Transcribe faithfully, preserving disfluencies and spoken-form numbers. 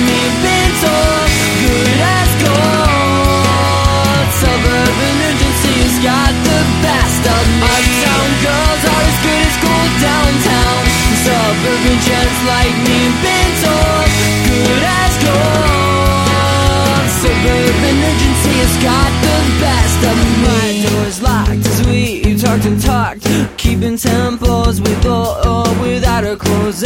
me been told, good as gold. Suburban urgency's got the best of me. Uptown girls are as good as gold downtown. Suburban gents like me been told, good as gold. Suburban urgency has got the best of me. My door's locked as we talked and talked, keeping tempos with or without her clothes.